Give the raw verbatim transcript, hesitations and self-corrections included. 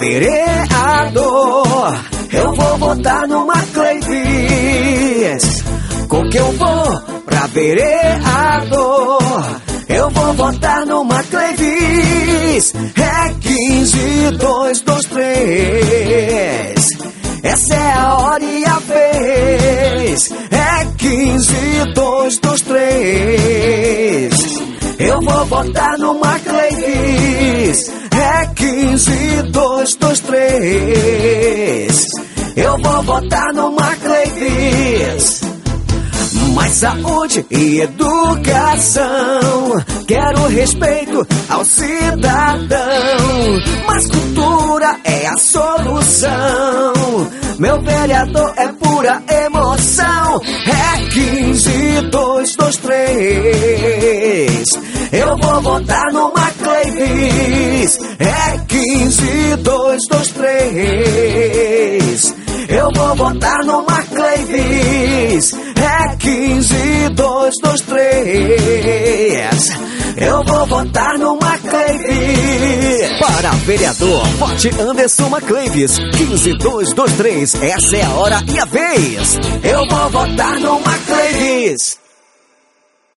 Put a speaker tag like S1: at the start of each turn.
S1: vereador, eu vou votar no Macleives. Com que eu vou pra vereador, eu vou votar no Macleives. É quinze, dois, dois, três. Essa é a hora e a vez. É quinze, dois, dois, três. Eu vou votar no Macleives. É quinze, dois, dois, três. Eu vou votar no Macleives. Mais saúde e educação, quero respeito ao cidadão. Mais cultura é a solução, meu vereador é pura emoção. É quinze, dois, dois, três. Eu vou votar no Macleives. É quinze, dois, dois, três. Eu vou votar no Macleives. É quinze, dois, dois, três. Eu vou votar no Macleives.
S2: Para vereador, vote Anderson Macleives. quinze, dois, dois, três. Essa é a hora e a vez.
S1: Eu vou votar no Macleives.